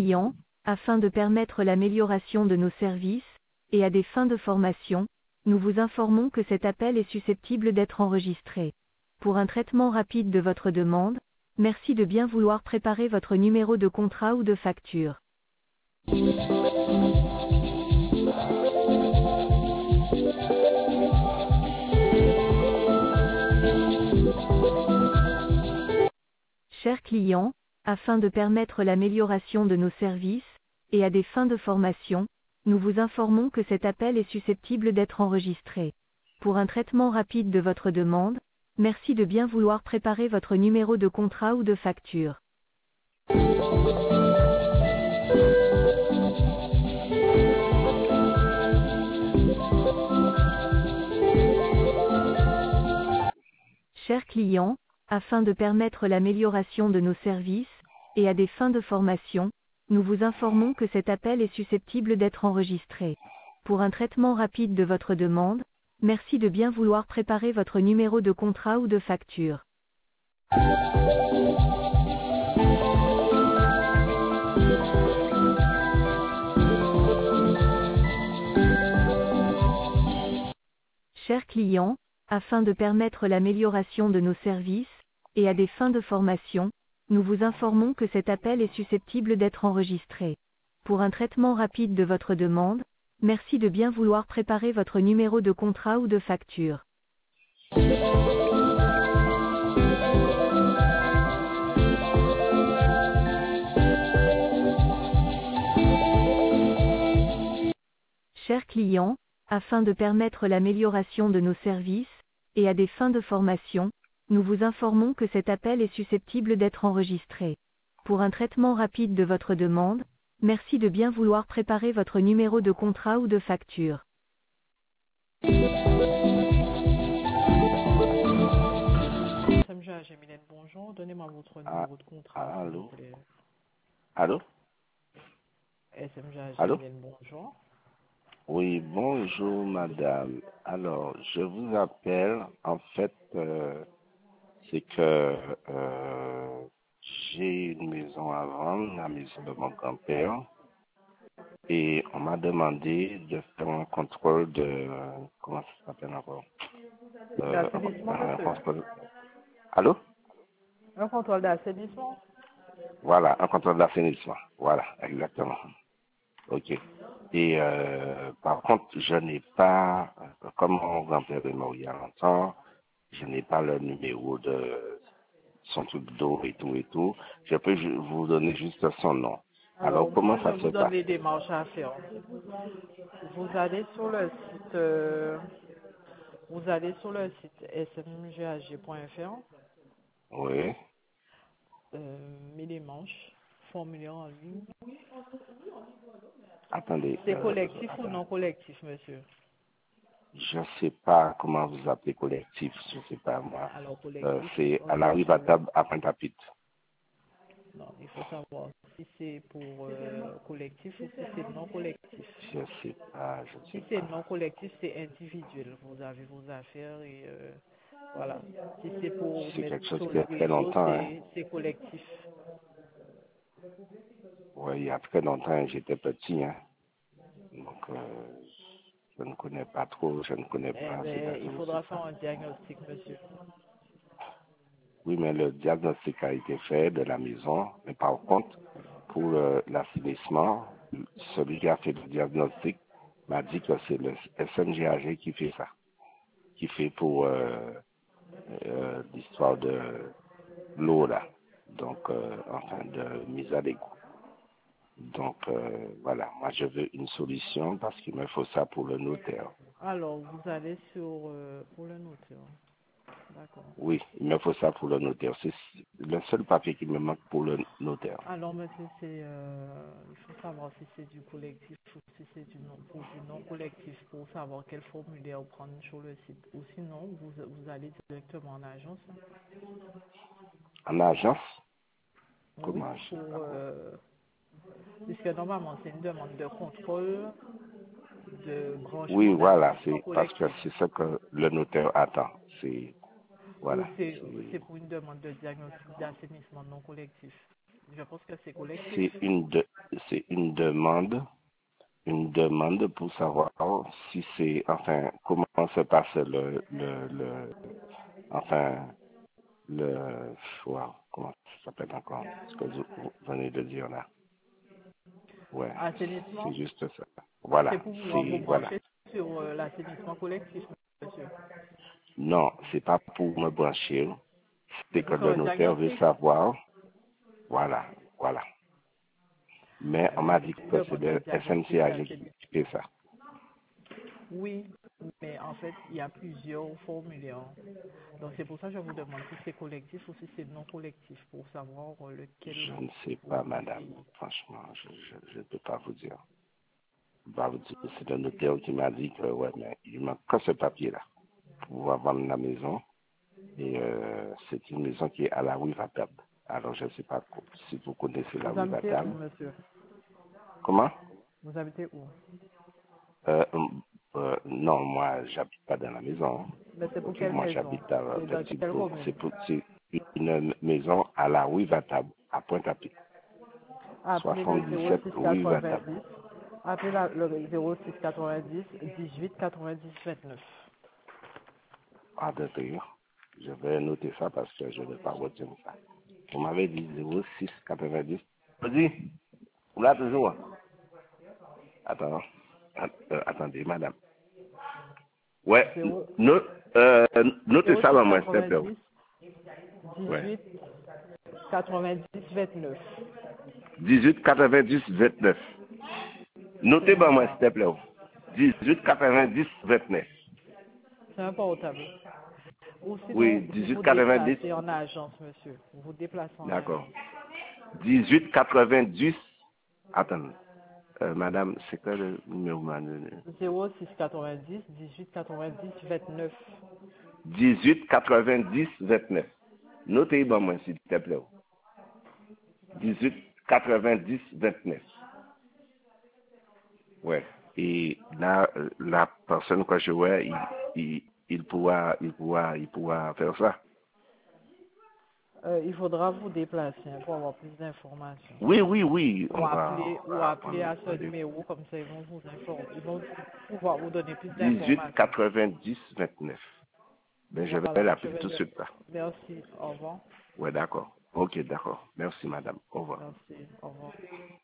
clients, afin de permettre l'amélioration de nos services, et à des fins de formation, nous vous informons que cet appel est susceptible d'être enregistré. Pour un traitement rapide de votre demande, merci de bien vouloir préparer votre numéro de contrat ou de facture. Chers clients, afin de permettre l'amélioration de nos services, et à des fins de formation, nous vous informons que cet appel est susceptible d'être enregistré. Pour un traitement rapide de votre demande, merci de bien vouloir préparer votre numéro de contrat ou de facture. Chers clients, afin de permettre l'amélioration de nos services, et à des fins de formation, nous vous informons que cet appel est susceptible d'être enregistré. Pour un traitement rapide de votre demande, merci de bien vouloir préparer votre numéro de contrat ou de facture. Chers clients, afin de permettre l'amélioration de nos services, et à des fins de formation, nous vous informons que cet appel est susceptible d'être enregistré. Pour un traitement rapide de votre demande, merci de bien vouloir préparer votre numéro de contrat ou de facture. Chers clients, afin de permettre l'amélioration de nos services, et à des fins de formation, nous vous informons que cet appel est susceptible d'être enregistré. Pour un traitement rapide de votre demande, merci de bien vouloir préparer votre numéro de contrat ou de facture. SMGH Mylène, bonjour. Donnez-moi votre numéro de contrat, s'il vous Allô? plaît. Allô? SMGH Allô? Mylène, bonjour. Oui, bonjour madame. Alors, je vous appelle, en fait, c'est que j'ai une maison à vendre, la maison de mon grand-père, et on m'a demandé de faire un contrôle de... comment ça s'appelle encore? D'assainissement, Un monsieur. contrôle... Allô? Un contrôle d'assainissement. Voilà, un contrôle d'assainissement. Voilà, exactement. Ok. Et par contre, je n'ai pas, comme mon grand-père est mort il y a longtemps, je n'ai pas le numéro de son truc d'eau et tout et tout. Je peux vous donner juste son nom. Alors, Alors, comment moi, je ça se vous donne passe? les démarches à faire. Vous allez sur le site, smghag.fr, Oui. mes démarches, formulaire en ligne. Attendez. C'est collectif ou non collectif, monsieur? Je ne sais pas comment vous appelez collectif, je ne sais pas moi. Alors, collectif, C'est on à la est rue sur le... Batab à Pointe-à-Pitre. Non, il faut savoir si c'est pour collectif ou si c'est non collectif. Je ne sais pas, je ne Si sais c'est pas. non collectif, c'est individuel. Vous avez vos affaires et voilà. Si c'est pour C'est mettre quelque chose sur qui le a très réseau, longtemps, hein. c'est collectif. Oui, il y a très longtemps, j'étais petit, hein. Donc, je ne connais pas trop, je ne connais Eh pas ces bien, il affaires, faudra c'est faire ça. un diagnostic, monsieur. Oui, mais le diagnostic a été fait de la maison, mais par contre, pour l'assainissement, celui qui a fait le diagnostic m'a dit que c'est le SNGAG qui fait ça, qui fait pour l'histoire de l'eau là, donc enfin de mise à l'égout. Donc voilà, moi je veux une solution parce qu'il me faut ça pour le notaire. Alors, vous allez sur pour le notaire. D'accord. Oui, il me faut ça pour le notaire. C'est le seul papier qui me manque pour le notaire. Alors, monsieur, il faut savoir si c'est du collectif ou si c'est pour du non collectif pour savoir quel formulaire prendre sur le site. Ou sinon, vous allez directement en agence. En agence? Oui, Comment je sais pas quoi. puisque normalement, c'est une demande de contrôle de Oui, branchement voilà, d'assainissement c'est parce que collectif. c'est ce que le notaire attend. C'est Ou voilà. c'est pour une demande de diagnostic d'assainissement non collectif. Je pense que c'est collectif. C'est une demande pour savoir si c'est, enfin, comment se passe enfin, wow, comment ça s'appelle encore, ce que vous venez de dire là. Ouais, c'est Assainissement, juste ça. c'est Voilà, pour pouvoir vous c'est, voilà. brancher sur l'assainissement collectif, monsieur. Non, c'est pas pour me brancher, C'est c'est que pour faire le un notaire veut diagnostic. savoir, voilà, voilà. Mais on Mais m'a si dit tu que c'est demandes le le diagnostic SNCAG qui d'assainissement, fait ça. oui, mais en fait, il y a plusieurs formulaires. Donc c'est pour ça que je vous demande si c'est collectif ou si c'est non collectif pour savoir lequel Je ne sais vous pas, voulez madame. payer. Franchement, je ne peux pas vous dire. Je peux pas vous dire. C'est le notaire qui m'a dit que, ouais, mais il manque que ce papier-là pour pouvoir vendre la maison. Et c'est une maison qui est à la rue Vatab. Alors, je ne sais pas si vous connaissez la Vous rue habitez Vatab. où, monsieur? Comment? Vous habitez où? Euh, non, moi, j'habite pas dans la maison. Mais c'est pour Ok, quelle moi, maison? j'habite dans C'est dans quelle commune? c'est une maison à la rue Vatab, à Pointe-à-Pitre. Appelez le 77 rue Vatab. 0690. Appelez le 0690 18 90 29. Ah, d'accord. Je vais noter ça parce que je ne vais pas retenir ça. Vous m'avez dit 06 90. Vas-y, vous l'avez toujours. Attends, attendez, madame. Ouais, 0, notez ça 06 dans moi, s'il te plaît. 90 Ouais. 18 90 29. 18 90 29. C'est Notez bien dans moi, ça. s'il te plaît. 18 90 29. C'est un portable. Ou sinon, Oui, vous 18 vous 90. déplacez en agence, monsieur. Vous vous déplacez en D'accord. agence. 18 90. Attends. Madame, c'est quoi le numéro? 06 90 18 90 29. 18 90 29. Notez bon moi, s'il te plaît. 18 90 29. Ouais. Et là, la personne que je vois, il pourra faire ça. Il faudra vous déplacer hein, pour avoir plus d'informations. Oui, oui, oui. On Ou va appeler prendre à ce rendez-vous. numéro, comme ça ils vont vous informer. Ils vont pouvoir vous donner plus 18 d'informations. 90 29. Ben, je vais Voilà, je l'appeler vais tout de le... suite là. Merci, au revoir. Ouais, d'accord. Ok, d'accord. Merci, madame. Au revoir. Merci, au revoir.